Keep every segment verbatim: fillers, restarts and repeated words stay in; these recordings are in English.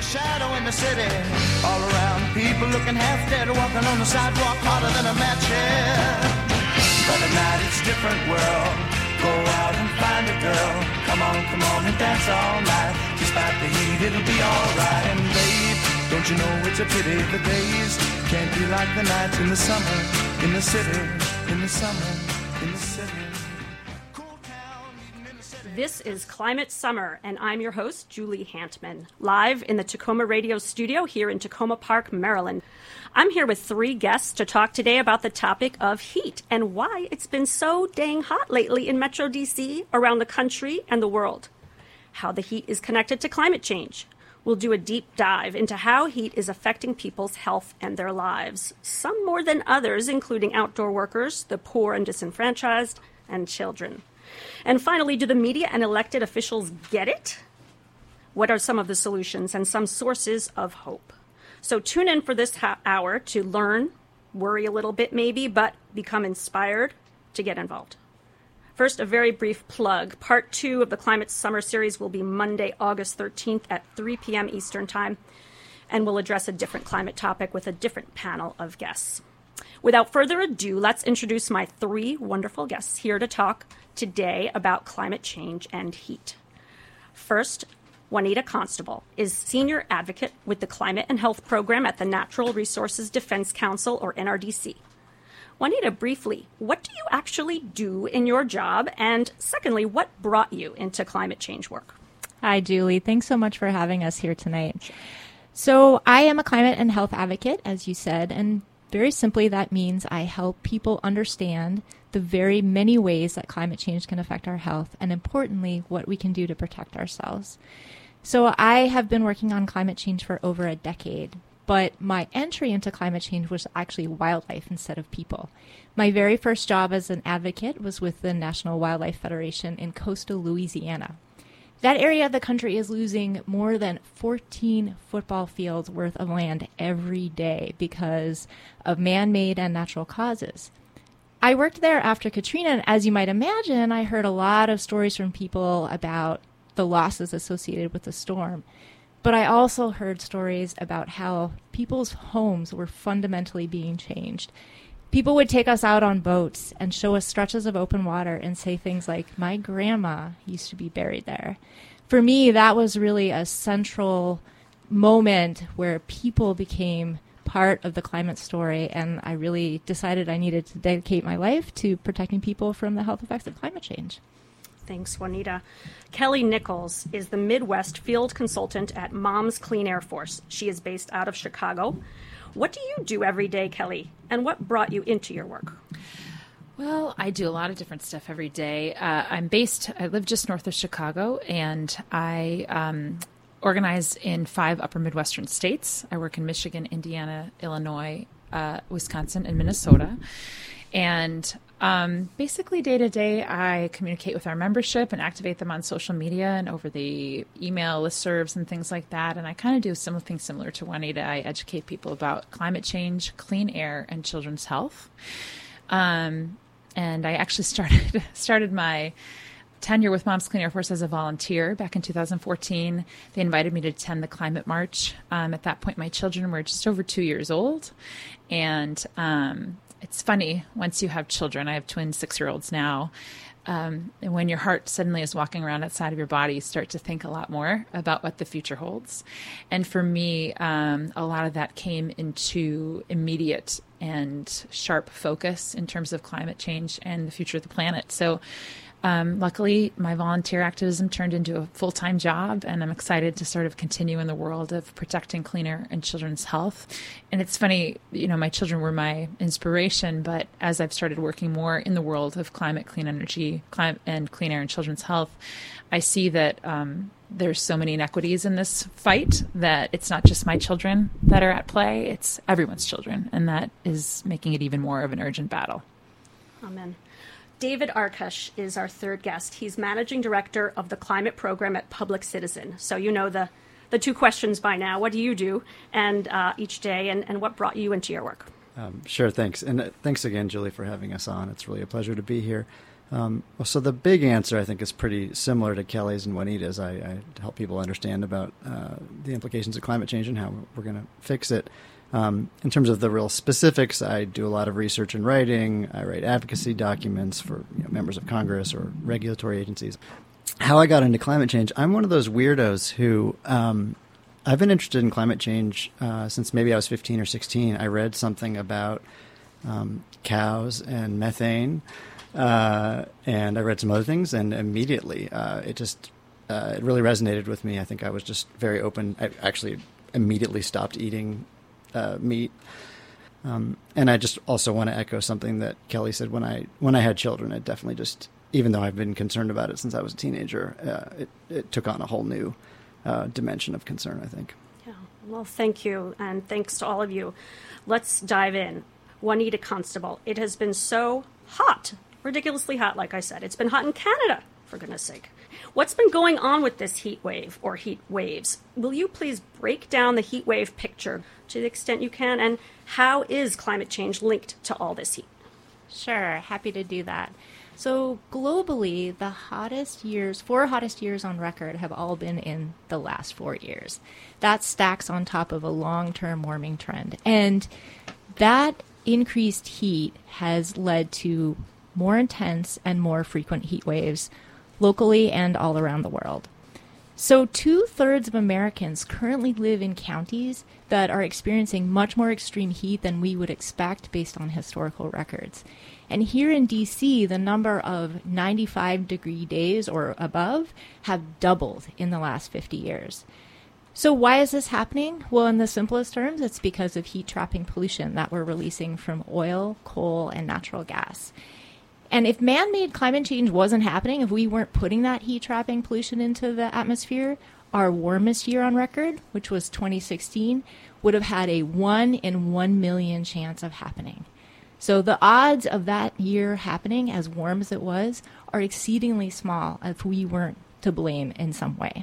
shadow in the city. All around, people looking half dead, walking on the sidewalk harder than a match head. But at night it's a different world. Go out and find a girl. Come on, come on and dance all night. Despite the heat, it'll be alright. And babe, don't you know it's a pity the days can't be like the nights in the summer, in the city, in the summer, in the city. This is Climate Summer, and I'm your host, Julie Hantman, live in the Tacoma Radio studio here in Tacoma Park, Maryland. I'm here with three guests to talk today about the topic of heat and why it's been so dang hot lately in Metro D C, around the country, and the world. How the heat is connected to climate change. We'll do a deep dive into how heat is affecting people's health and their lives, some more than others, including outdoor workers, the poor and disenfranchised, and children. And finally, do the media and elected officials get it? What are some of the solutions and some sources of hope? So tune in for this ha- hour to learn, worry a little bit maybe, but become inspired to get involved. First, a very brief plug. Part two of the Climate Summer Series will be Monday, August thirteenth at three p.m. Eastern Time, and we'll address a different climate topic with a different panel of guests. Without further ado, let's introduce my three wonderful guests here to talk today about climate change and heat. First, Juanita Constable is Senior Advocate with the Climate and Health Program at the Natural Resources Defense Council, or N R D C. Juanita, briefly, what do you actually do in your job? And secondly, what brought you into climate change work? Hi, Julie. Thanks so much for having us here tonight. So I am a climate and health advocate, as you said, and very simply, that means I help people understand the very many ways that climate change can affect our health, and importantly, what we can do to protect ourselves. So I have been working on climate change for over a decade, but my entry into climate change was actually wildlife instead of people. My very first job as an advocate was with the National Wildlife Federation in coastal Louisiana. That area of the country is losing more than fourteen football fields worth of land every day because of man-made and natural causes. I worked there after Katrina, and as you might imagine, I heard a lot of stories from people about the losses associated with the storm. But I also heard stories about how people's homes were fundamentally being changed. People would take us out on boats and show us stretches of open water and say things like, my grandma used to be buried there. For me, that was really a central moment where people became part of the climate story, and I really decided I needed to dedicate my life to protecting people from the health effects of climate change. Thanks, Juanita. Kelly Nichols is the Midwest Field Consultant at Moms Clean Air Force. She is based out of Chicago. What do you do every day, Kelly, and what brought you into your work? Well, I do a lot of different stuff every day. Uh, I'm based, I live just north of Chicago, and I um, organize in five upper Midwestern states. I work in Michigan, Indiana, Illinois, uh, Wisconsin, and Minnesota. And um, basically day to day, I communicate with our membership and activate them on social media and over the email listservs and things like that. And I kind of do something similar to Juanita. I educate people about climate change, clean air, and children's health. Um, and I actually started started my tenure with Moms Clean Air Force as a volunteer back in two thousand fourteen. They invited me to attend the climate march. Um, at that point, my children were just over two years old. And um, it's funny, once you have children, I have twin six-year-olds now, um, and when your heart suddenly is walking around outside of your body, you start to think a lot more about what the future holds. And for me, um, a lot of that came into immediate and sharp focus in terms of climate change and the future of the planet. So Um, luckily, my volunteer activism turned into a full-time job, and I'm excited to sort of continue in the world of protecting clean air and children's health. And it's funny, you know, my children were my inspiration, but as I've started working more in the world of climate, clean energy, climate, and clean air and children's health, I see that um, there's so many inequities in this fight that it's not just my children that are at play, it's everyone's children, and that is making it even more of an urgent battle. Amen. David Arkush is our third guest. He's Managing Director of the Climate Program at Public Citizen. So you know the, the two questions by now. What do you do and uh, each day, and, and what brought you into your work? Um, sure, thanks. And uh, thanks again, Julie, for having us on. It's really a pleasure to be here. Um, well, so the big answer, I think, is pretty similar to Kelly's and Juanita's. I, I help people understand about uh, the implications of climate change and how we're going to fix it. Um, in terms of the real specifics, I do a lot of research and writing. I write advocacy documents for you know, members of Congress or regulatory agencies. How I got into climate change, I'm one of those weirdos who um, I've been interested in climate change uh, since maybe I was fifteen or sixteen. I read something about um, cows and methane. Uh, and I read some other things, and immediately uh, it just uh, it really resonated with me. I think I was just very open. I actually immediately stopped eating uh, meat, um, and I just also want to echo something that Kelly said. When I when I had children, it definitely just, even though I've been concerned about it since I was a teenager, uh, it it took on a whole new uh, dimension of concern, I think. Yeah. Well, thank you, and thanks to all of you. Let's dive in. Juanita Constable, it has been so hot. Ridiculously hot, like I said. It's been hot in Canada, for goodness sake. What's been going on with this heat wave or heat waves? Will you please break down the heat wave picture to the extent you can, and how is climate change linked to all this heat? Sure, happy to do that. So globally, the hottest years, four hottest years on record have all been in the last four years. That stacks on top of a long-term warming trend. And that increased heat has led to more intense and more frequent heat waves locally and all around the world. So two-thirds of Americans currently live in counties that are experiencing much more extreme heat than we would expect based on historical records. And here in D C, the number of ninety-five degree days or above have doubled in the last fifty years. So why is this happening? Well, in the simplest terms, it's because of heat-trapping pollution that we're releasing from oil, coal, and natural gas. And if man-made climate change wasn't happening, if we weren't putting that heat-trapping pollution into the atmosphere, our warmest year on record, which was twenty sixteen, would have had a one in one million chance of happening. So the odds of that year happening, as warm as it was, are exceedingly small if we weren't to blame in some way.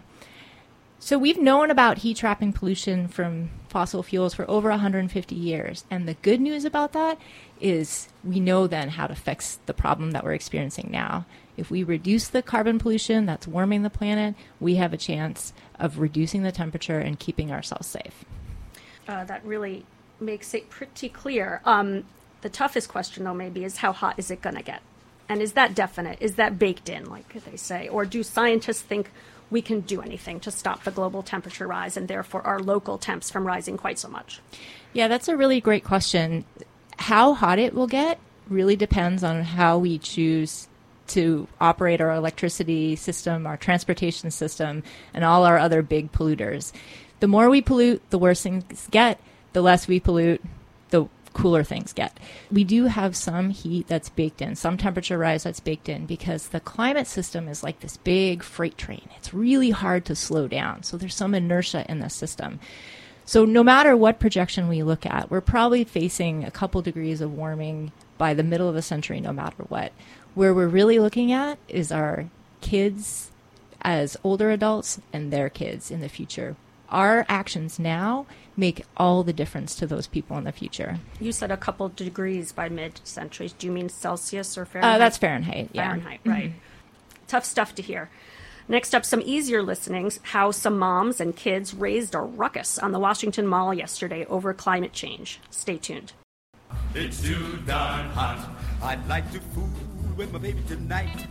So we've known about heat-trapping pollution from fossil fuels for over one hundred fifty years. And the good news about that is we know then how to fix the problem that we're experiencing now. If we reduce the carbon pollution that's warming the planet, we have a chance of reducing the temperature and keeping ourselves safe. Uh, that really makes it pretty clear. Um, the toughest question, though, maybe is how hot is it going to get? And is that definite? Is that baked in, like they say? Or do scientists think we can do anything to stop the global temperature rise and therefore our local temps from rising quite so much? Yeah, that's a really great question. How hot it will get really depends on how we choose to operate our electricity system, our transportation system, and all our other big polluters. The more we pollute, the worse things get. The less we pollute, the cooler things get. We do have some heat that's baked in, some temperature rise that's baked in, because the climate system is like this big freight train. It's really hard to slow down. So there's some inertia in the system. So no matter what projection we look at, we're probably facing a couple degrees of warming by the middle of the century, no matter what. Where we're really looking at is our kids as older adults and their kids in the future. Our actions now make all the difference to those people in the future. You said a couple degrees by mid-century. Do you mean Celsius or Fahrenheit? Uh, that's Fahrenheit, yeah. Fahrenheit, right. Mm-hmm. Tough stuff to hear. Next up, some easier listenings, how some moms and kids raised a ruckus on the Washington Mall yesterday over climate change. Stay tuned. It's too darn hot. I'd like to fool with my baby tonight.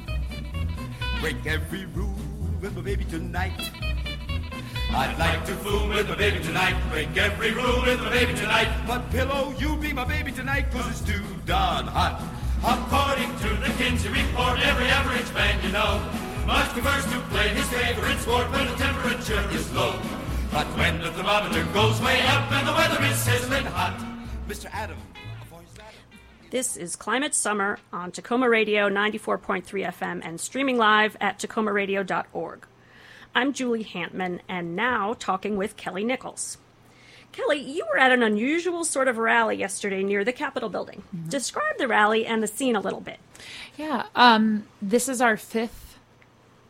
Break every rule with my baby tonight. I'd like to fool with my baby tonight. Break every rule with my baby tonight. But pillow, you be my baby tonight, 'cause it's too darn hot. According to the Kinsey report, every average man you know much prefers to play his favorite sport when the temperature is low. But when the thermometer goes way up and the weather is sizzling hot, Mister Adam. This is Climate Summer on Tacoma Radio ninety-four point three F M and streaming live at tacoma radio dot org. I'm Julie Hantman, and now talking with Kelly Nichols. Kelly, you were at an unusual sort of rally yesterday near the Capitol building. Mm-hmm. Describe the rally and the scene a little bit. Yeah, um, this is our fifth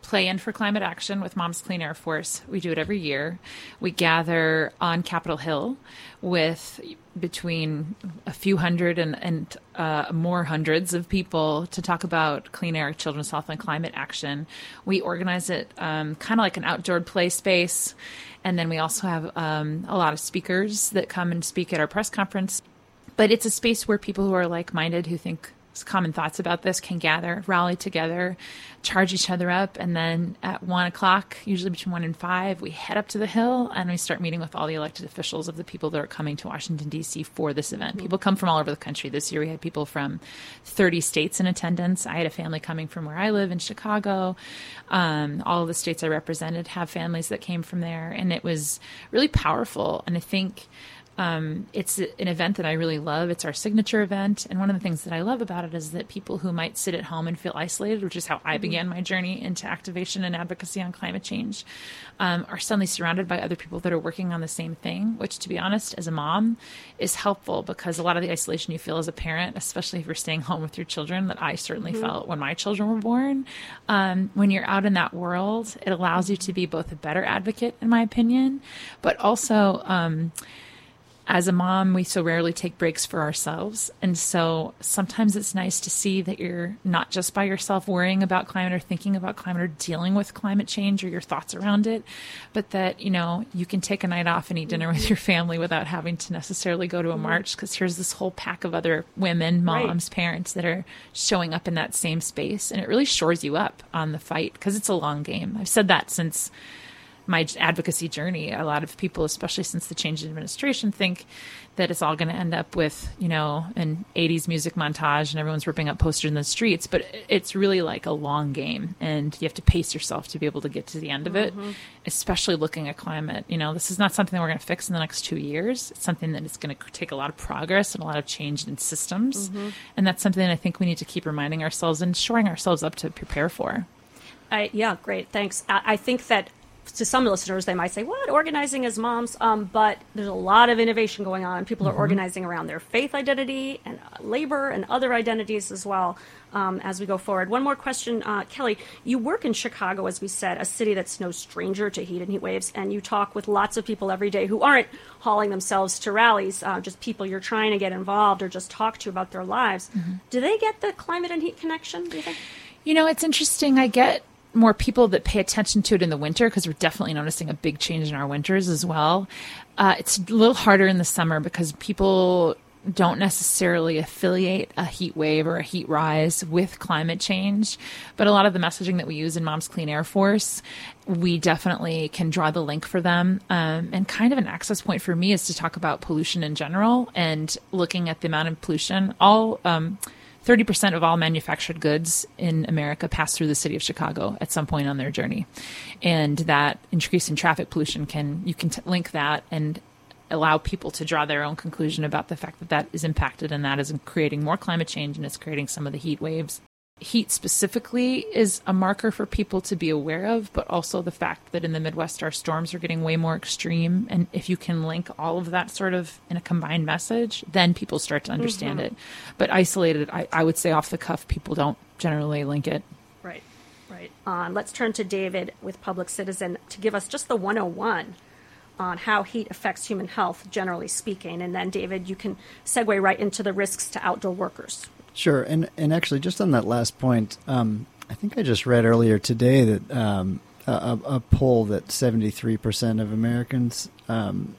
Play In for Climate Action with Moms Clean Air Force. We do it every year. We gather on Capitol Hill with between a few hundred and, and uh, more hundreds of people to talk about clean air, children's health, and climate action. We organize it um, kind of like an outdoor play space. And then we also have um, a lot of speakers that come and speak at our press conference. But it's a space where people who are like-minded, who think common thoughts about this, can gather, rally together, charge each other up. And then at one o'clock, usually between one and five, we head up to the Hill and we start meeting with all the elected officials of the people that are coming to Washington, D C for this event. People come from all over the country. This year we had people from thirty states in attendance. I had a family coming from where I live in Chicago. Um, all of the states I represented have families that came from there. And it was really powerful. And I think Um, it's an event that I really love. It's our signature event. And one of the things that I love about it is that people who might sit at home and feel isolated, which is how I began my journey into activation and advocacy on climate change, um, are suddenly surrounded by other people that are working on the same thing, which, to be honest, as a mom, is helpful, because a lot of the isolation you feel as a parent, especially if you're staying home with your children, that I certainly mm-hmm. felt when my children were born, um, when you're out in that world, it allows you to be both a better advocate, in my opinion, but also um, as a mom, we so rarely take breaks for ourselves. And so sometimes it's nice to see that you're not just by yourself worrying about climate or thinking about climate or dealing with climate change or your thoughts around it, but that, you know, you can take a night off and eat dinner with your family without having to necessarily go to a march, because here's this whole pack of other women, moms, right. parents that are showing up in that same space. And it really shores you up on the fight, because it's a long game. I've said that since my advocacy journey. A lot of people, especially since the change in administration, think that it's all going to end up with, you know, an eighties music montage and everyone's ripping up posters in the streets. But it's really like a long game, and you have to pace yourself to be able to get to the end of it, mm-hmm. especially looking at climate. You know, this is not something that we're going to fix in the next two years. It's something that is going to take a lot of progress and a lot of change in systems. Mm-hmm. And that's something that I think we need to keep reminding ourselves and shoring ourselves up to prepare for. I, yeah, great. Thanks. I, I think that to some listeners, they might say, what, organizing as moms? Um, but there's a lot of innovation going on. People mm-hmm. are organizing around their faith identity and uh, labor and other identities as well um, as we go forward. One more question, uh, Kelly. You work in Chicago, as we said, a city that's no stranger to heat and heat waves, and you talk with lots of people every day who aren't hauling themselves to rallies, uh, just people you're trying to get involved or just talk to about their lives. Mm-hmm. Do they get the climate and heat connection, do you think? You know, it's interesting. I get more people that pay attention to it in the winter, because we're definitely noticing a big change in our winters as well. Uh, it's a little harder in the summer because people don't necessarily affiliate a heat wave or a heat rise with climate change. But a lot of the messaging that we use in Moms Clean Air Force, we definitely can draw the link for them. Um, and kind of an access point for me is to talk about pollution in general and looking at the amount of pollution. All um, thirty percent of all manufactured goods in America pass through the city of Chicago at some point on their journey. And that increase in traffic pollution, can you can t- link that and allow people to draw their own conclusion about the fact that that is impacted, and that is creating more climate change, and it's creating some of the heat waves. Heat specifically is a marker for people to be aware of, but also the fact that in the Midwest, our storms are getting way more extreme. And if you can link all of that sort of in a combined message, then people start to understand mm-hmm. it. But isolated, I, I would say off the cuff, people don't generally link it. Right, right. Uh, let's turn to David with Public Citizen to give us just the one oh one on how heat affects human health, generally speaking. And then, David, you can segue right into the risks to outdoor workers. Sure. And and actually, just on that last point, um, I think I just read earlier today that um, a, a poll that seventy-three percent of Americans um,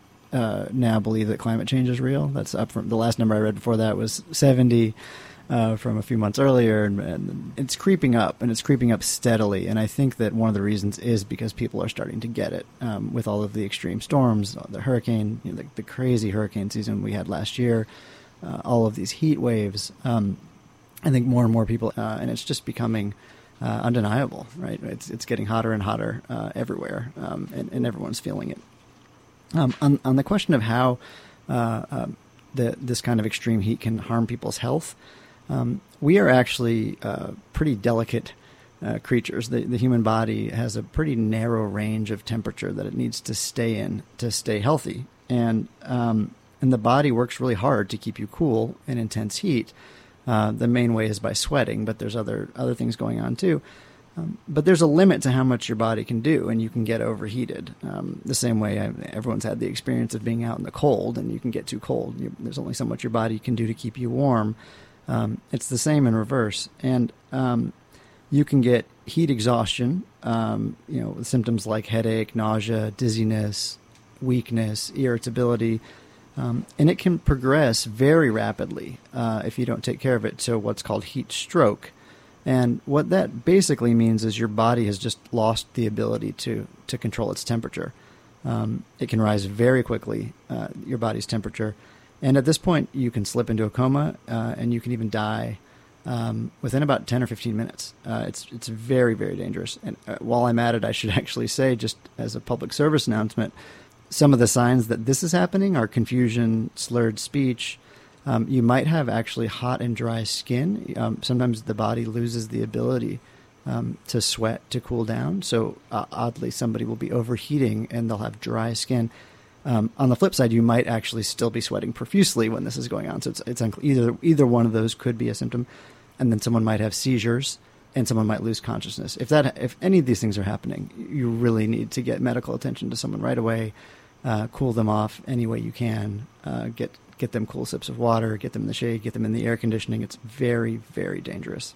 uh, now believe that climate change is real. That's up from the last number I read before that was seventy uh, from a few months earlier. And, and it's creeping up, and it's creeping up steadily. And I think that one of the reasons is because people are starting to get it um, with all of the extreme storms, the hurricane, you know, the, the crazy hurricane season we had last year. Uh, all of these heat waves, um, I think more and more people, uh, and it's just becoming uh, undeniable, right? It's it's getting hotter and hotter uh, everywhere, um, and, and everyone's feeling it. Um, on, on the question of how uh, uh, the, this kind of extreme heat can harm people's health, um, we are actually uh, pretty delicate uh, creatures. The, the human body has a pretty narrow range of temperature that it needs to stay in to stay healthy, and um, And the body works really hard to keep you cool in intense heat. Uh, the main way is by sweating, but there's other other things going on too. Um, but there's a limit to how much your body can do, and you can get overheated. Um, the same way I, everyone's had the experience of being out in the cold, and you can get too cold. You, there's only so much your body can do to keep you warm. Um, it's the same in reverse. And um, you can get heat exhaustion, um, you know, with symptoms like headache, nausea, dizziness, weakness, irritability. Um, and it can progress very rapidly uh, if you don't take care of it to what's called heat stroke. And what that basically means is your body has just lost the ability to, to control its temperature. Um, it can rise very quickly, uh, your body's temperature. And at this point, you can slip into a coma, uh, and you can even die um, within about ten or fifteen minutes. Uh, it's it's very, very dangerous. And uh, while I'm at it, I should actually say, just as a public service announcement, some of the signs that this is happening are confusion, slurred speech. Um, you might have actually hot and dry skin. Um, sometimes the body loses the ability um, to sweat to cool down. So uh, oddly, somebody will be overheating and they'll have dry skin. Um, on the flip side, you might actually still be sweating profusely when this is going on. So it's, it's uncle- either either one of those could be a symptom, and then someone might have seizures and someone might lose consciousness. If that if any of these things are happening, you really need to get medical attention to someone right away. Uh, cool them off any way you can. Uh, get get them cool sips of water, get them in the shade, get them in the air conditioning. It's very, very dangerous.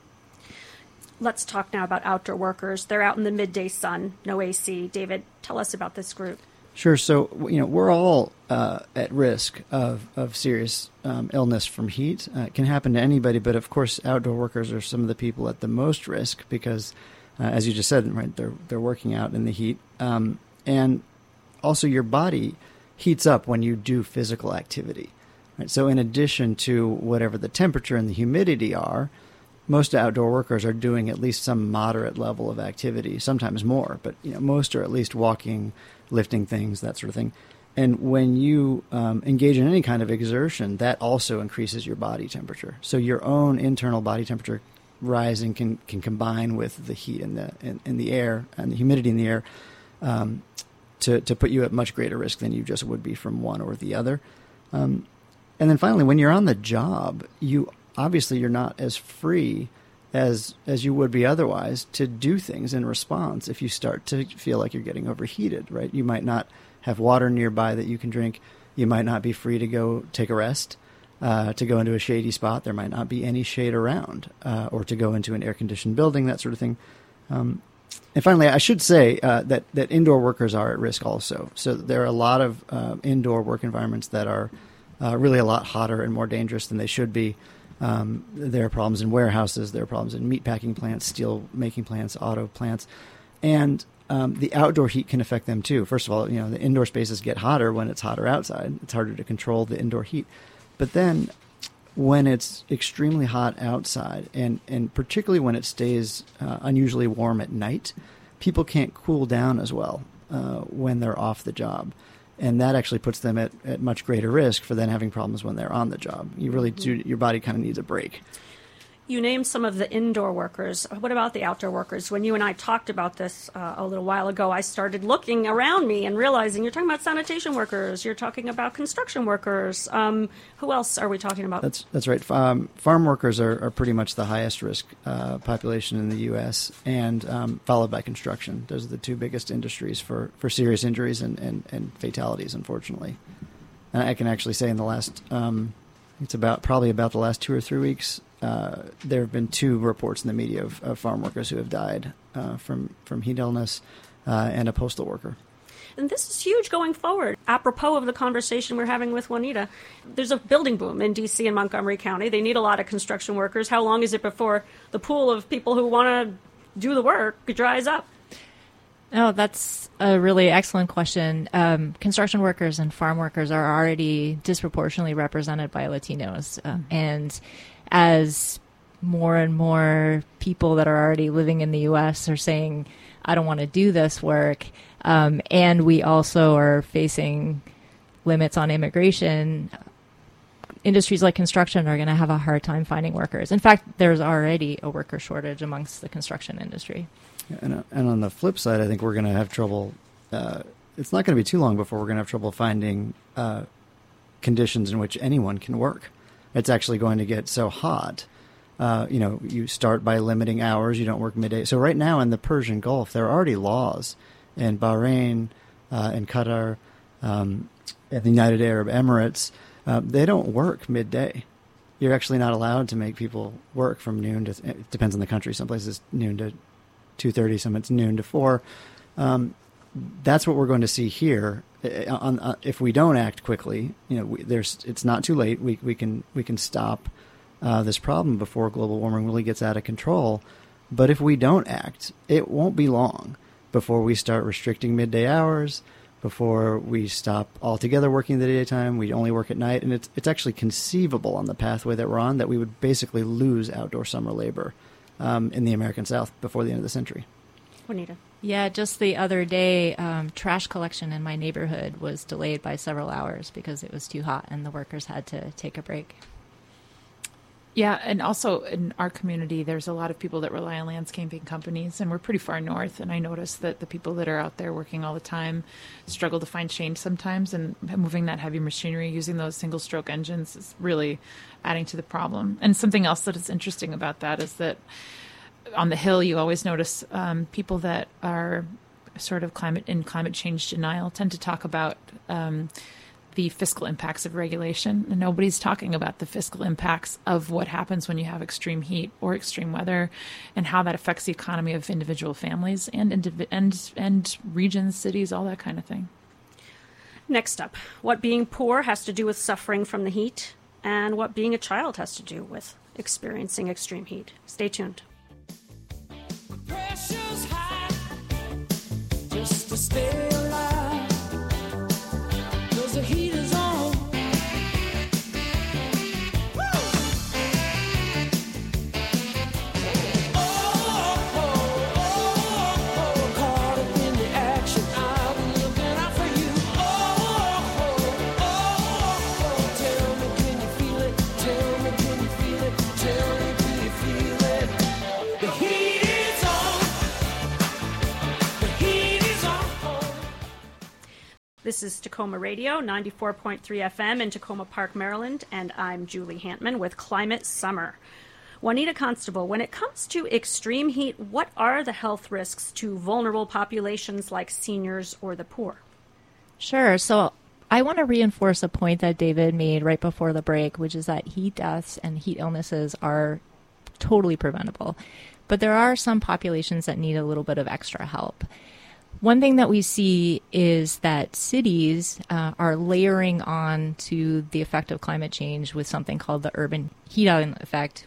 Let's talk now about outdoor workers. They're out in the midday sun, no A C. David, tell us about this group. Sure. So, you know, we're all uh, at risk of, of serious um, illness from heat. Uh, it can happen to anybody, but of course, outdoor workers are some of the people at the most risk because, uh, as you just said, right, they're they're working out in the heat, um, and also your body heats up when you do physical activity. Right? So in addition to whatever the temperature and the humidity are, most outdoor workers are doing at least some moderate level of activity, sometimes more, but you know, most are at least walking, lifting things, that sort of thing. And when you um, engage in any kind of exertion, that also increases your body temperature. So your own internal body temperature rising can, can combine with the heat in the in, in the air and the humidity in the air um, to, to put you at much greater risk than you just would be from one or the other. Um, and then finally, when you're on the job, you obviously you're not as free as as you would be otherwise to do things in response if you start to feel like you're getting overheated, right? You might not have water nearby that you can drink. You might not be free to go take a rest, uh, to go into a shady spot. There might not be any shade around, uh, or to go into an air-conditioned building, that sort of thing. Um, And finally, I should say uh, that, that indoor workers are at risk also. So there are a lot of uh, indoor work environments that are uh, really a lot hotter and more dangerous than they should be. Um, there are problems in warehouses. There are problems in meatpacking plants, steel making plants, auto plants. And um, the outdoor heat can affect them too. First of all, you know, the indoor spaces get hotter when it's hotter outside. It's harder to control the indoor heat. But then when it's extremely hot outside, and, and particularly when it stays uh, unusually warm at night, people can't cool down as well uh, when they're off the job. And that actually puts them at, at much greater risk for then having problems when they're on the job. You really do, your body kind of needs a break. You named some of the indoor workers. What about the outdoor workers? When you and I talked about this uh, a little while ago, I started looking around me and realizing you're talking about sanitation workers, you're talking about construction workers. Um, who else are we talking about? That's that's right. Um, farm workers are, are pretty much the highest risk uh, population in the U S, and um, followed by construction. Those are the two biggest industries for, for serious injuries and, and, and fatalities, unfortunately. And I can actually say in the last, um, it's about probably about the last two or three weeks, Uh, there have been two reports in the media of, of farm workers who have died uh, from, from heat illness uh, and a postal worker. And this is huge going forward. Apropos of the conversation we're having with Juanita, there's a building boom in D C and Montgomery County. They need a lot of construction workers. How long is it before the pool of people who want to do the work dries up? Oh, that's a really excellent question. Um, construction workers and farm workers are already disproportionately represented by Latinos. Uh, and as more and more people that are already living in the U S are saying, I don't want to do this work, um, and we also are facing limits on immigration, industries like construction are going to have a hard time finding workers. In fact, there's already a worker shortage amongst the construction industry. And, uh, and on the flip side, I think we're going to have trouble. Uh, it's not going to be too long before we're going to have trouble finding uh, conditions in which anyone can work. It's actually going to get so hot Uh, you know, you start by limiting hours. You don't work midday. So right now in the Persian Gulf, there are already laws in Bahrain, uh, in Qatar, um, in the United Arab Emirates. Uh, they don't work midday. You're actually not allowed to make people work from noon to, it depends on the country. Some places noon to two thirty, some it's noon to four. Um, that's what we're going to see here. On, on, if we don't act quickly, you know, we, there's it's not too late. We we can we can stop uh, this problem before global warming really gets out of control. But if we don't act, it won't be long before we start restricting midday hours, before we stop altogether working the daytime. We only work at night, and it's it's actually conceivable on the pathway that we're on that we would basically lose outdoor summer labor um, in the American South before the end of the century. Juanita. Yeah, just the other day, um, trash collection in my neighborhood was delayed by several hours because it was too hot and the workers had to take a break. Yeah, and also in our community, there's a lot of people that rely on landscaping companies, and we're pretty far north, and I notice that the people that are out there working all the time struggle to find change sometimes, and moving that heavy machinery, using those single-stroke engines is really adding to the problem. And something else that is interesting about that is that on the Hill, you always notice um, people that are sort of climate in climate change denial tend to talk about um, the fiscal impacts of regulation. And nobody's talking about the fiscal impacts of what happens when you have extreme heat or extreme weather, and how that affects the economy of individual families and indiv- and and regions, cities, all that kind of thing. Next up, what being poor has to do with suffering from the heat, and what being a child has to do with experiencing extreme heat. Stay tuned. Pressure's high just to stay alive, 'cause the heat is on. Woo! Oh, oh, oh, oh, caught up in the action, I've been looking out for you. Oh, oh, oh, oh, tell me, can you feel it? Tell me, can you feel it? Tell me, can you feel it? The heat. This is Tacoma Radio, ninety-four point three F M in Tacoma Park, Maryland, and I'm Julie Hantman with Climate Summer. Juanita Constable, when it comes to extreme heat, what are the health risks to vulnerable populations like seniors or the poor? Sure. So I want to reinforce a point that David made right before the break, which is that heat deaths and heat illnesses are totally preventable. But there are some populations that need a little bit of extra help. One thing that we see is that cities uh, are layering on to the effect of climate change with something called the urban heat island effect.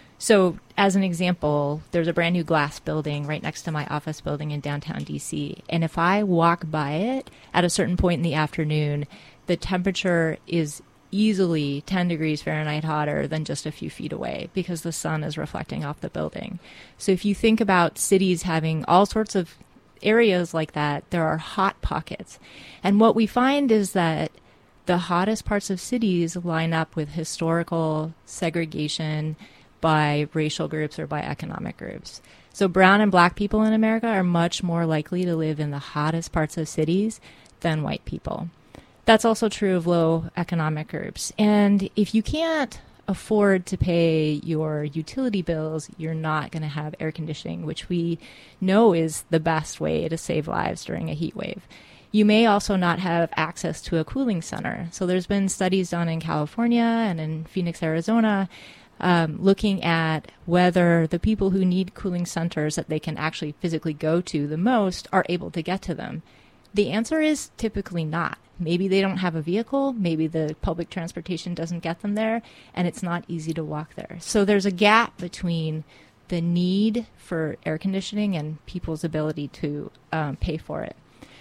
So as an example, there's a brand new glass building right next to my office building in downtown D C. And if I walk by it at a certain point in the afternoon, the temperature is easily ten degrees Fahrenheit hotter than just a few feet away because the sun is reflecting off the building. So if you think about cities having all sorts of areas like that, there are hot pockets. And what we find is that the hottest parts of cities line up with historical segregation by racial groups or by economic groups. So brown and black people in America are much more likely to live in the hottest parts of cities than white people. That's also true of low economic groups. And if you can't afford to pay your utility bills, you're not going to have air conditioning, which we know is the best way to save lives during a heat wave. You may also not have access to a cooling center. So there's been studies done in California and in Phoenix, Arizona, um, looking at whether the people who need cooling centers that they can actually physically go to the most are able to get to them. The answer is typically not. Maybe they don't have a vehicle, maybe the public transportation doesn't get them there, and it's not easy to walk there. So there's a gap between the need for air conditioning and people's ability to um, pay for it.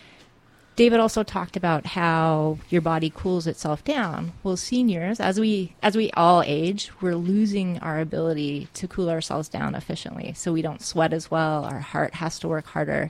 David also talked about how your body cools itself down. Well, seniors, as we as we all age, we're losing our ability to cool ourselves down efficiently. So we don't sweat as well, our heart has to work harder.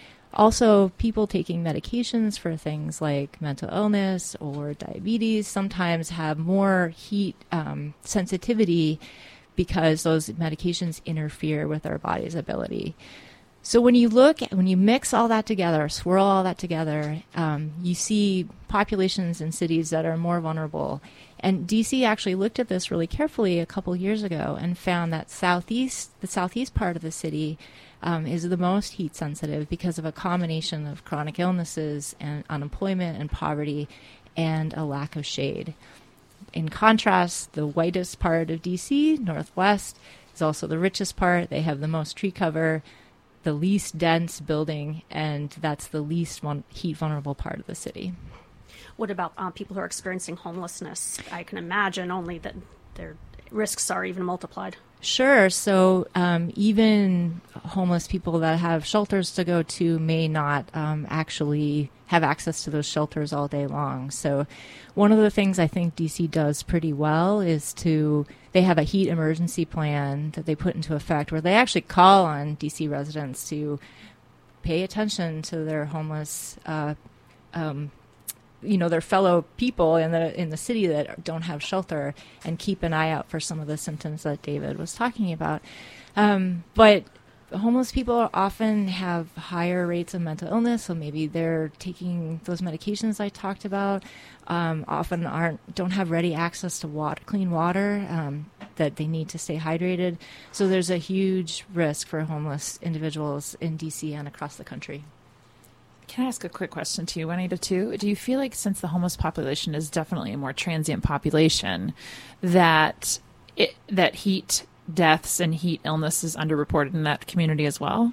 Also, people taking medications for things like mental illness or diabetes sometimes have more heat um, sensitivity because those medications interfere with our body's ability. So when you look, at, when you mix all that together, swirl all that together, um, you see populations in cities that are more vulnerable. And D C actually looked at this really carefully a couple years ago and found that southeast, the southeast part of the city um, is the most heat sensitive because of a combination of chronic illnesses and unemployment and poverty and a lack of shade. In contrast, the whitest part of D C, Northwest, is also the richest part. They have the most tree cover, the least dense building, and that's the least one, heat vulnerable part of the city. What about uh, people who are experiencing homelessness? I can imagine only that their risks are even multiplied. Sure. So um, even homeless people that have shelters to go to may not um, actually have access to those shelters all day long. So one of the things I think D C does pretty well is to, they have a heat emergency plan that they put into effect where they actually call on D C residents to pay attention to their homeless uh, um you know, their fellow people in the in the city that don't have shelter, and keep an eye out for some of the symptoms that David was talking about. Um, but homeless people often have higher rates of mental illness, so maybe they're taking those medications I talked about. Um, often aren't don't have ready access to water, clean water um, that they need to stay hydrated. So there's a huge risk for homeless individuals in D C and across the country. Can I ask a quick question to you, Juanita, too? Do you feel like, since the homeless population is definitely a more transient population, that it, that heat deaths and heat illness is underreported in that community as well?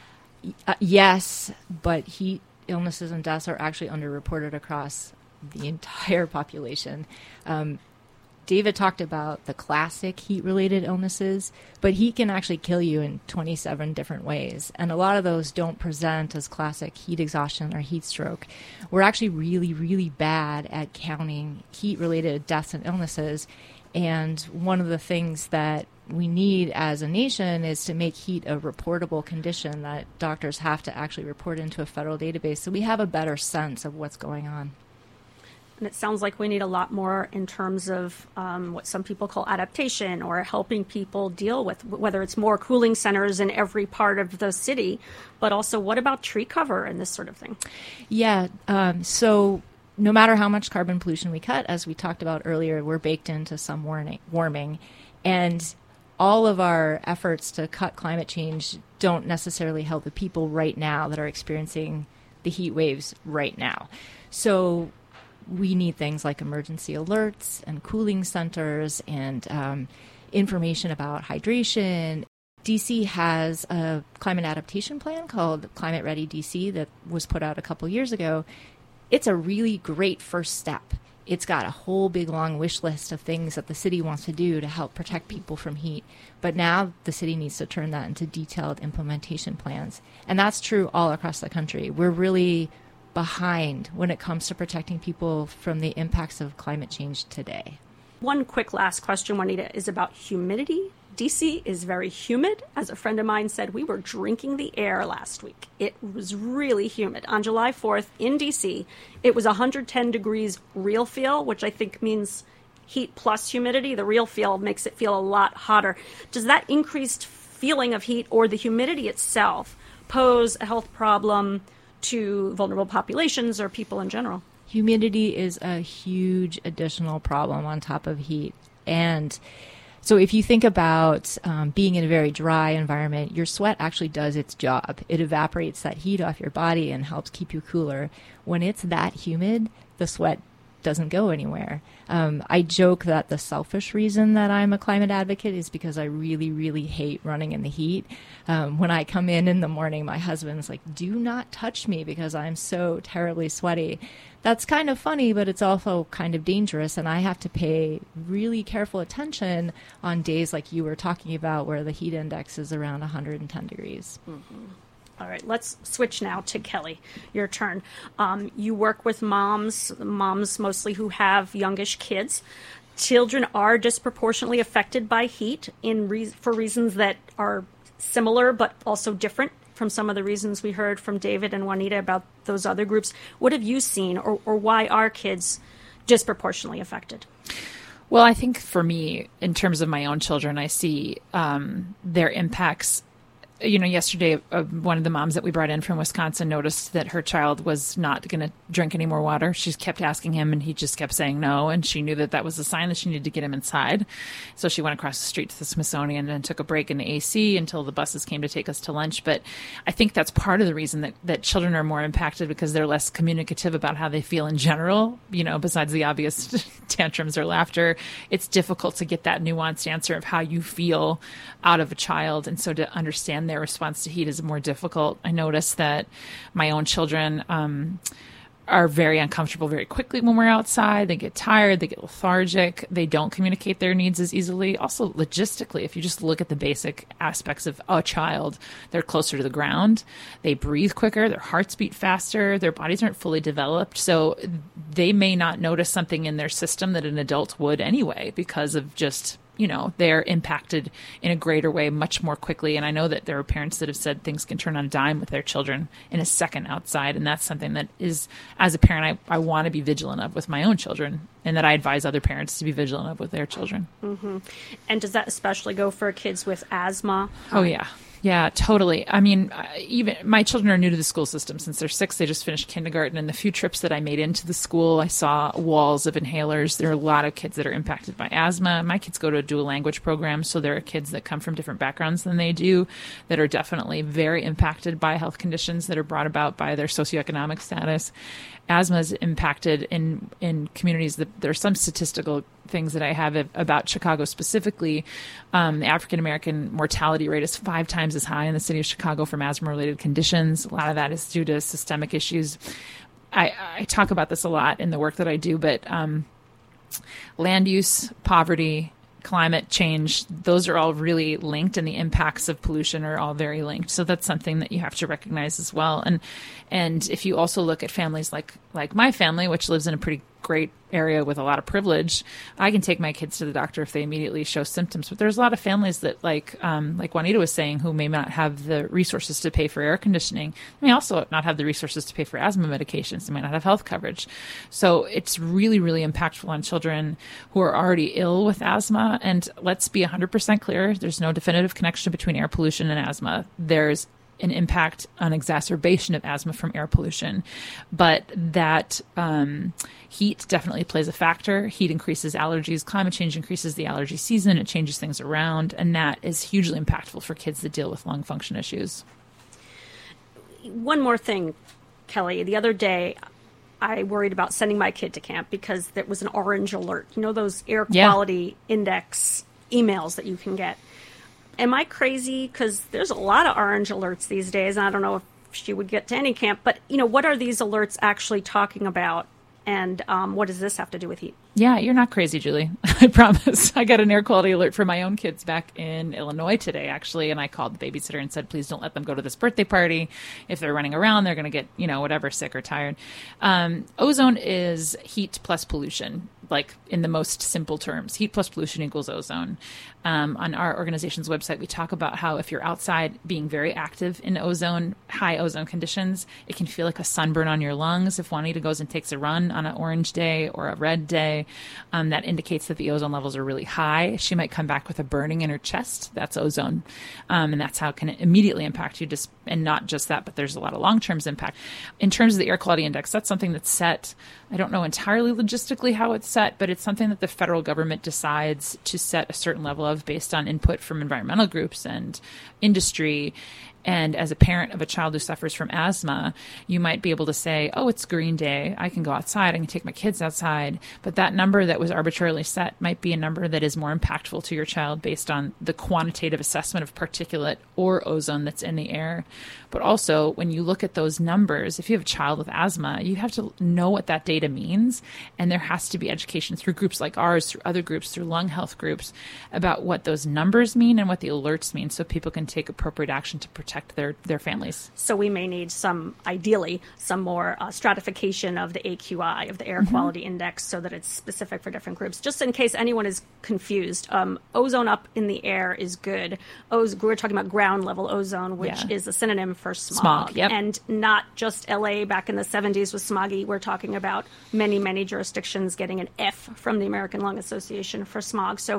Uh, yes, but heat illnesses and deaths are actually underreported across the entire population. Um, David talked about the classic heat-related illnesses, but heat can actually kill you in twenty-seven different ways. And a lot of those don't present as classic heat exhaustion or heat stroke. We're actually really, really bad at counting heat-related deaths and illnesses. And one of the things that we need as a nation is to make heat a reportable condition that doctors have to actually report into a federal database so we have a better sense of what's going on. And it sounds like we need a lot more in terms of um, what some people call adaptation, or helping people deal with, whether it's more cooling centers in every part of the city, but also what about tree cover and this sort of thing? Yeah. Um, so no matter how much carbon pollution we cut, as we talked about earlier, we're baked into some warning, warming. And all of our efforts to cut climate change don't necessarily help the people right now that are experiencing the heat waves right now. So we need things like emergency alerts and cooling centers and um, information about hydration. D C has a climate adaptation plan called Climate Ready D C that was put out a couple years ago. It's a really great first step. It's got a whole big long wish list of things that the city wants to do to help protect people from heat. But now the city needs to turn that into detailed implementation plans. And that's true all across the country. We're really behind when it comes to protecting people from the impacts of climate change today. One quick last question, Juanita, is about humidity. D C is very humid. As a friend of mine said, we were drinking the air last week. It was really humid. On July fourth in D C, it was one hundred ten degrees real feel, which I think means heat plus humidity. The real feel makes it feel a lot hotter. Does that increased feeling of heat or the humidity itself pose a health problem to vulnerable populations or people in general? Humidity is a huge additional problem on top of heat. And so if you think about um, being in a very dry environment, your sweat actually does its job. It evaporates that heat off your body and helps keep you cooler. When it's that humid, the sweat doesn't go anywhere. Um, I joke that the selfish reason that I'm a climate advocate is because I really, really hate running in the heat. Um, when I come in in the morning, my husband's like, do not touch me because I'm so terribly sweaty. That's kind of funny, but it's also kind of dangerous. And I have to pay really careful attention on days like you were talking about where the heat index is around one hundred ten degrees. Mm-hmm. All right, let's switch now to Kelly. Your turn. Um, you work with moms, moms mostly who have youngish kids. Children are disproportionately affected by heat in re- for reasons that are similar but also different from some of the reasons we heard from David and Juanita about those other groups. What have you seen, or, or why are kids disproportionately affected? Well, I think for me, in terms of my own children, I see um, their impacts you know, yesterday, uh, one of the moms that we brought in from Wisconsin noticed that her child was not going to drink any more water. She kept asking him, and he just kept saying no. And she knew that that was a sign that she needed to get him inside. So she went across the street to the Smithsonian and took a break in the A C until the buses came to take us to lunch. But I think that's part of the reason that, that children are more impacted, because they're less communicative about how they feel in general. You know, besides the obvious tantrums or laughter, it's difficult to get that nuanced answer of how you feel out of a child. And so to understand their response to heat is more difficult. I notice that my own children um, are very uncomfortable very quickly when we're outside. They get tired, they get lethargic, they don't communicate their needs as easily. Also, logistically, if you just look at the basic aspects of a child, they're closer to the ground, they breathe quicker, their hearts beat faster, their bodies aren't fully developed. So they may not notice something in their system that an adult would anyway, because of just, you know, they're impacted in a greater way much more quickly. And I know that there are parents that have said things can turn on a dime with their children in a second outside. And that's something that is, as a parent, I, I want to be vigilant of with my own children, and that I advise other parents to be vigilant of with their children. Mm-hmm. And does that especially go for kids with asthma? Oh, yeah. Yeah, totally. I mean, even my children are new to the school system. Since they're six, they just finished kindergarten. And the few trips that I made into the school, I saw walls of inhalers. There are a lot of kids that are impacted by asthma. My kids go to a dual language program, so there are kids that come from different backgrounds than they do that are definitely very impacted by health conditions that are brought about by their socioeconomic status. Asthma is impacted in, in communities that there are some statistical things that I have about Chicago specifically. Um, the African-American mortality rate is five times as high in the city of Chicago from asthma-related conditions. A lot of that is due to systemic issues. I, I talk about this a lot in the work that I do, but um, land use, poverty, climate change, those are all really linked, and the impacts of pollution are all very linked. So that's something that you have to recognize as well. And and if you also look at families like like my family, which lives in a pretty great area with a lot of privilege, I can take my kids to the doctor if they immediately show symptoms. But there's a lot of families that, like um, like Juanita was saying, who may not have the resources to pay for air conditioning. They may also not have the resources to pay for asthma medications. They might not have health coverage. So it's really, really impactful on children who are already ill with asthma. And let's be one hundred percent clear, there's no definitive connection between air pollution and asthma. There's an impact on exacerbation of asthma from air pollution, but that um, heat definitely plays a factor. Heat increases allergies. Climate change increases the allergy season. It changes things around, and that is hugely impactful for kids that deal with lung function issues. One more thing, Kelly. The other day, I worried about sending my kid to camp because there was an orange alert. You know those air quality yeah. index emails that you can get. Am I crazy? Because there's a lot of orange alerts these days, and I don't know if she would get to any camp. But, you know, what are these alerts actually talking about, and um, what does this have to do with heat? Yeah, you're not crazy, Julie. I promise. I got an air quality alert for my own kids back in Illinois today, actually, and I called the babysitter and said, please don't let them go to this birthday party. If they're running around, they're going to get, you know, whatever, sick or tired. Um, ozone is heat plus pollution, like in the most simple terms. Heat plus pollution equals ozone. Um, on our organization's website, we talk about how if you're outside being very active in ozone, high ozone conditions, it can feel like a sunburn on your lungs. If Juanita goes and takes a run on an orange day or a red day, um, that indicates that the ozone levels are really high. She might come back with a burning in her chest. That's ozone. Um, and that's how it can immediately impact you. Just, and not just that, but there's a lot of long-term impact. In terms of the air quality index, that's something that's set. I don't know entirely logistically how it's set, but it's something that the federal government decides to set a certain level of based on input from environmental groups and industry. And as a parent of a child who suffers from asthma, you might be able to say, oh, it's green day. I can go outside. I can take my kids outside. But that number that was arbitrarily set might be a number that is more impactful to your child based on the quantitative assessment of particulate or ozone that's in the air. But also, when you look at those numbers, if you have a child with asthma, you have to know what that data means. And there has to be education through groups like ours, through other groups, through lung health groups, about what those numbers mean and what the alerts mean so people can take appropriate action to protect their, their families. So we may need some, ideally, some more uh, stratification of the A Q I, of the air mm-hmm. quality index, so that it's specific for different groups. Just in case anyone is confused, um, ozone up in the air is good. Oz- we're talking about ground level ozone, which yeah. is a synonym for smog. Smog, yep. And not just L A back in the seventies was smoggy. We're talking about many, many jurisdictions getting an F from the American Lung Association for smog. So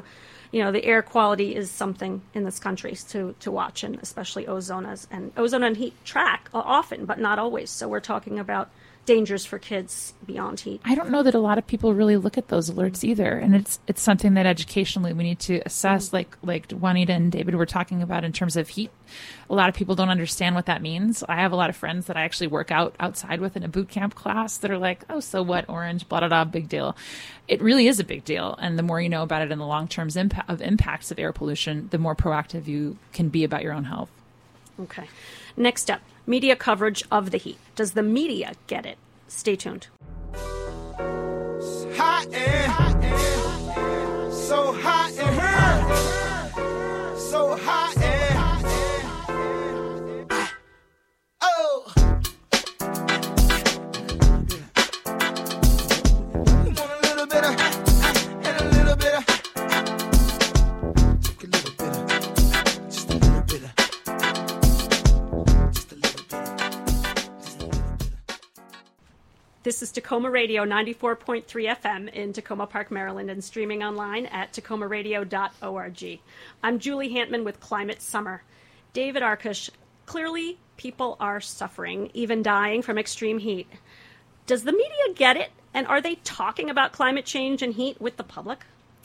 you know, the air quality is something in this country to, to watch, and especially ozone. As, and ozone and heat track often, but not always. So we're talking about dangers for kids beyond heat. I don't know that a lot of people really look at those alerts either, and it's it's something that educationally we need to assess. Mm-hmm. Like like Juanita and David were talking about in terms of heat. A lot of people don't understand what that means. I have a lot of friends that I actually work out outside with in a boot camp class that are like, "Oh, so what? Orange, blah blah blah, big deal." It really is a big deal, and the more you know about it and the long term impact of impacts of air pollution, the more proactive you can be about your own health. Okay. Next up, media coverage of the heat. Does the media get it? Stay tuned. Hot and hot and so hot and hot, so hot and oh. You want a little bit of and a little bit of, a little bit of, just a little bit of. This is Tacoma Radio ninety-four point three F M in Tacoma Park, Maryland, and streaming online at tacoma radio dot org. I'm Julie Hantman with Climate Summer. David Arkush, clearly people are suffering, even dying from extreme heat. Does the media get it? And are they talking about climate change and heat with the public?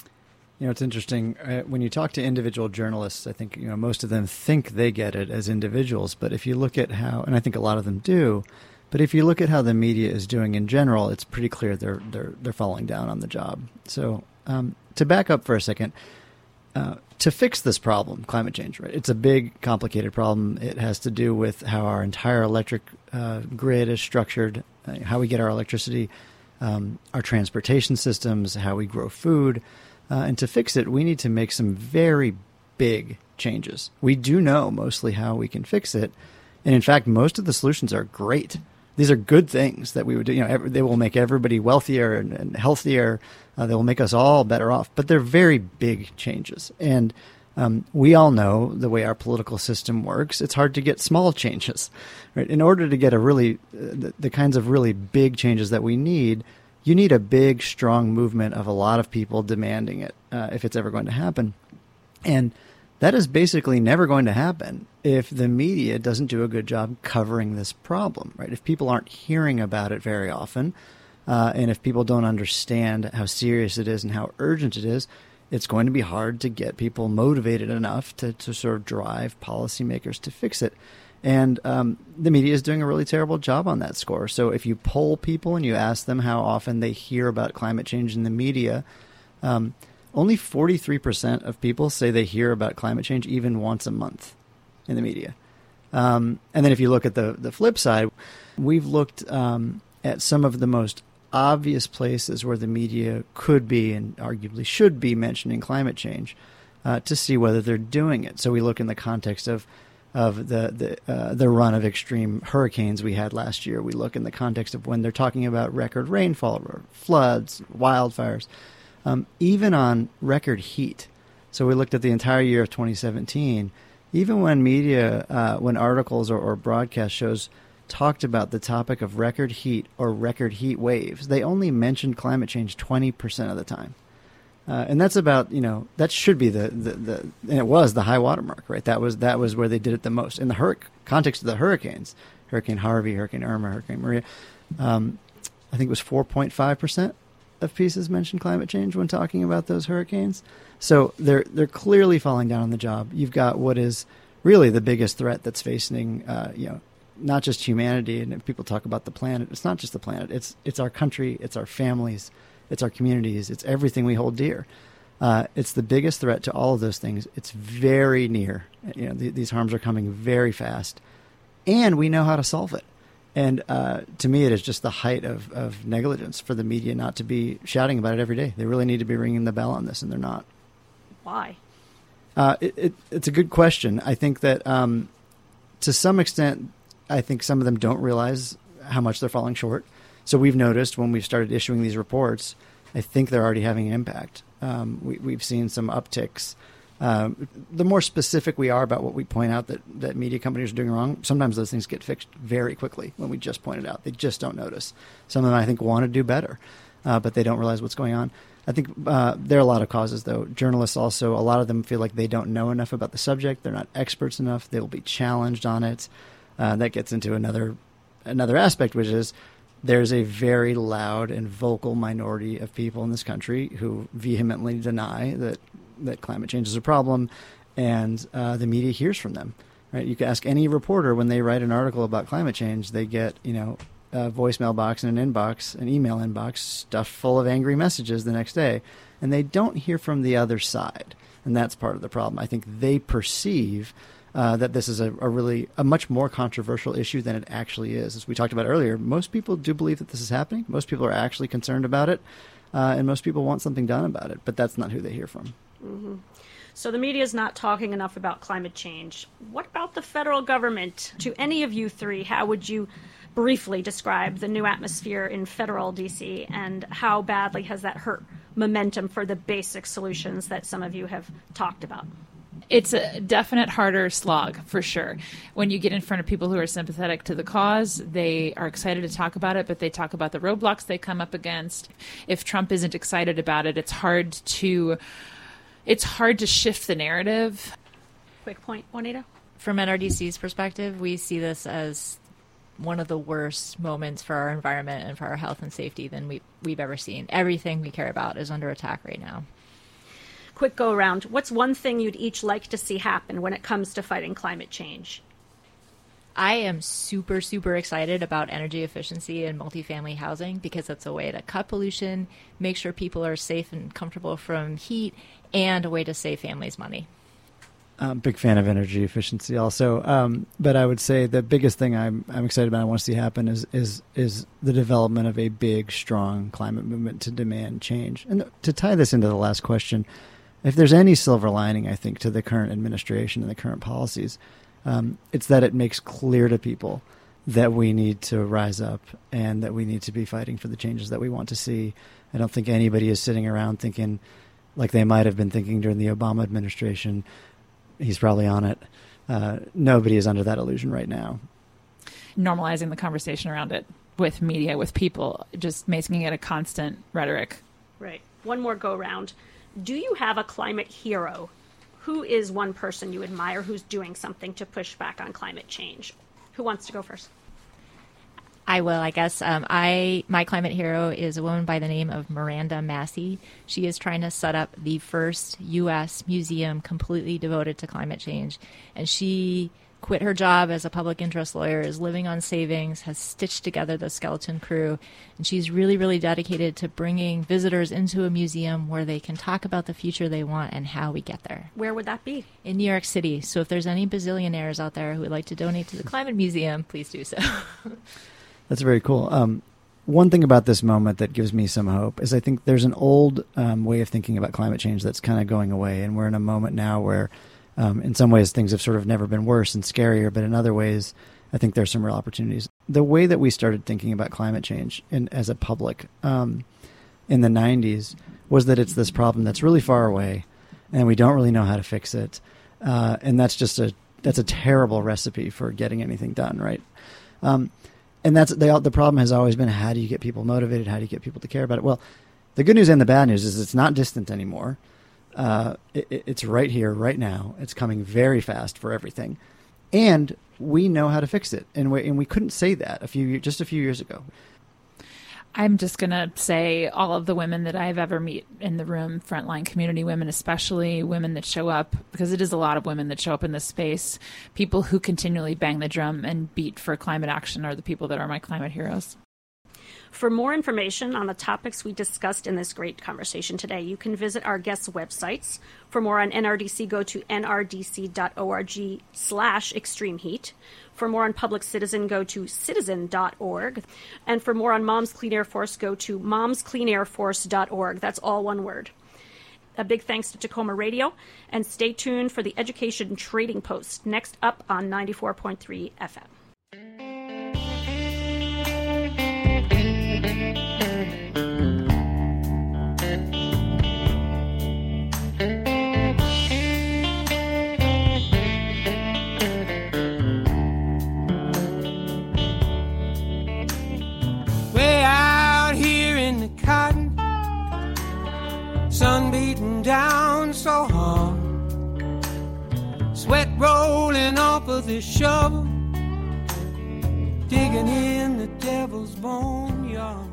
You know, it's interesting. Uh, when you talk to individual journalists, I think, you know, most of them think they get it as individuals. But if you look at how, and I think a lot of them do, but if you look at how the media is doing in general, it's pretty clear they're they're they're falling down on the job. So um, to back up for a second, uh, to fix this problem, climate change, right? It's a big, complicated problem. It has to do with how our entire electric uh, grid is structured, uh, how we get our electricity, um, our transportation systems, how we grow food. Uh, and to fix it, we need to make some very big changes. We do know mostly how we can fix it. And in fact, most of the solutions are great. These are good things that we would do. You know, every, they will make everybody wealthier and, and healthier. Uh, they will make us all better off. But they're very big changes. And um, we all know the way our political system works. It's hard to get small changes. Right? In order to get a really uh, the, the kinds of really big changes that we need, you need a big, strong movement of a lot of people demanding it uh, if it's ever going to happen. And that is basically never going to happen if the media doesn't do a good job covering this problem, right? If people aren't hearing about it very often, uh, and if people don't understand how serious it is and how urgent it is, it's going to be hard to get people motivated enough to, to sort of drive policymakers to fix it. And um, the media is doing a really terrible job on that score. So if you poll people and you ask them how often they hear about climate change in the media, um, only forty-three percent of people say they hear about climate change even once a month in the media. Um, and then if you look at the, the flip side, we've looked um, at some of the most obvious places where the media could be and arguably should be mentioning climate change uh, to see whether they're doing it. So we look in the context of of the the, uh, the run of extreme hurricanes we had last year. We look in the context of when they're talking about record rainfall or floods, wildfires. Um, even on record heat. So we looked at the entire year of twenty seventeen. Even when media, uh, when articles or, or broadcast shows talked about the topic of record heat or record heat waves, they only mentioned climate change twenty percent of the time. Uh, and that's about, you know, that should be the, the, the, and it was the high water mark, right? That was, that was where they did it the most. In the hur- context of the hurricanes, Hurricane Harvey, Hurricane Irma, Hurricane Maria, um, I think it was four point five percent. Of pieces mentioned climate change when talking about those hurricanes. So they're they're clearly falling down on the job. You've got what is really the biggest threat that's facing, uh, you know, not just humanity. And if people talk about the planet, it's not just the planet. It's it's our country. It's our families. It's our communities. It's everything we hold dear. Uh, it's the biggest threat to all of those things. It's very near. You know, th- these harms are coming very fast, and we know how to solve it. And uh, to me, it is just the height of, of negligence for the media not to be shouting about it every day. They really need to be ringing the bell on this, and they're not. Why? Uh, it, it, it's a good question. I think that um, to some extent, I think some of them don't realize how much they're falling short. So we've noticed when we've started issuing these reports, I think they're already having an impact. Um, we, we've seen some upticks. Um, the more specific we are about what we point out that, that media companies are doing wrong, sometimes those things get fixed very quickly when we just point it out. They just don't notice. Some of them, I think, want to do better, uh, but they don't realize what's going on. I think uh, there are a lot of causes, though. Journalists also, a lot of them feel like they don't know enough about the subject. They're not experts enough. They will be challenged on it. Uh, that gets into another another aspect, which is there's a very loud and vocal minority of people in this country who vehemently deny that, that climate change is a problem, and uh, the media hears from them. Right? You can ask any reporter when they write an article about climate change, they get, you know, a voicemail box and an inbox, an email inbox stuffed full of angry messages the next day, and they don't hear from the other side. And that's part of the problem. I think they perceive uh, that this is a, a really a much more controversial issue than it actually is. As we talked about earlier, most people do believe that this is happening. Most people are actually concerned about it, uh, and most people want something done about it, but that's not who they hear from. Mm-hmm. So the media is not talking enough about climate change. What about the federal government? To any of you three, how would you briefly describe the new atmosphere in federal D C, and how badly has that hurt momentum for the basic solutions that some of you have talked about? It's a definite harder slog, for sure. When you get in front of people who are sympathetic to the cause, they are excited to talk about it, but they talk about the roadblocks they come up against. If Trump isn't excited about it, it's hard to it's hard to shift the narrative. Quick point, Juanita? From N R D C's perspective, we see this as one of the worst moments for our environment and for our health and safety than we, we've ever seen. Everything we care about is under attack right now. Quick go around. What's one thing you'd each like to see happen when it comes to fighting climate change? I am super, super excited about energy efficiency and multifamily housing because it's a way to cut pollution, make sure people are safe and comfortable from heat, and a way to save families money. I'm a big fan of energy efficiency also. Um, but I would say the biggest thing I'm, I'm excited about, I want to see happen is, is, is the development of a big, strong climate movement to demand change. And to tie this into the last question, if there's any silver lining, I think, to the current administration and the current policies, um, it's that it makes clear to people that we need to rise up and that we need to be fighting for the changes that we want to see. I don't think anybody is sitting around thinking like they might have been thinking during the Obama administration. He's probably on it. Uh, nobody is under that illusion right now. Normalizing the conversation around it with media, with people, just making it a constant rhetoric. Right. One more go round. Do you have a climate hero? Who is one person you admire who's doing something to push back on climate change? Who wants to go first? I will, I guess. Um, I my climate hero is a woman by the name of Miranda Massey. She is trying to set up the first U S museum completely devoted to climate change. And she quit her job as a public interest lawyer, is living on savings, has stitched together the skeleton crew. And she's really, really dedicated to bringing visitors into a museum where they can talk about the future they want and how we get there. Where would that be? In New York City. So if there's any bazillionaires out there who would like to donate to the Climate Museum, please do so. That's very cool. Um, one thing about this moment that gives me some hope is I think there's an old um, way of thinking about climate change that's kind of going away. And we're in a moment now where um, in some ways things have sort of never been worse and scarier, but in other ways I think there's some real opportunities. The way that we started thinking about climate change in, as a public um, in the nineties was that it's this problem that's really far away and we don't really know how to fix it. Uh, and that's just a that's a terrible recipe for getting anything done, right? Um, And that's the, the problem has always been, how do you get people motivated? How do you get people to care about it? Well, the good news and the bad news is it's not distant anymore. Uh, it, it's right here, right now. It's coming very fast for everything. And we know how to fix it. And we, and we couldn't say that a few just a few years ago. I'm just going to say all of the women that I've ever met in the room, frontline community women, especially women that show up, because it is a lot of women that show up in this space. People who continually bang the drum and beat for climate action are the people that are my climate heroes. For more information on the topics we discussed in this great conversation today, you can visit our guests' websites. For more on N R D C, go to n r d c dot org slash extreme heat. For more on Public Citizen, go to citizen dot org. And for more on Moms Clean Air Force, go to moms clean air force dot org. That's all one word. A big thanks to Tacoma Radio, and stay tuned for the Education Trading Post next up on ninety-four point three F M. rolling off of this shovel, digging in the devil's boneyard.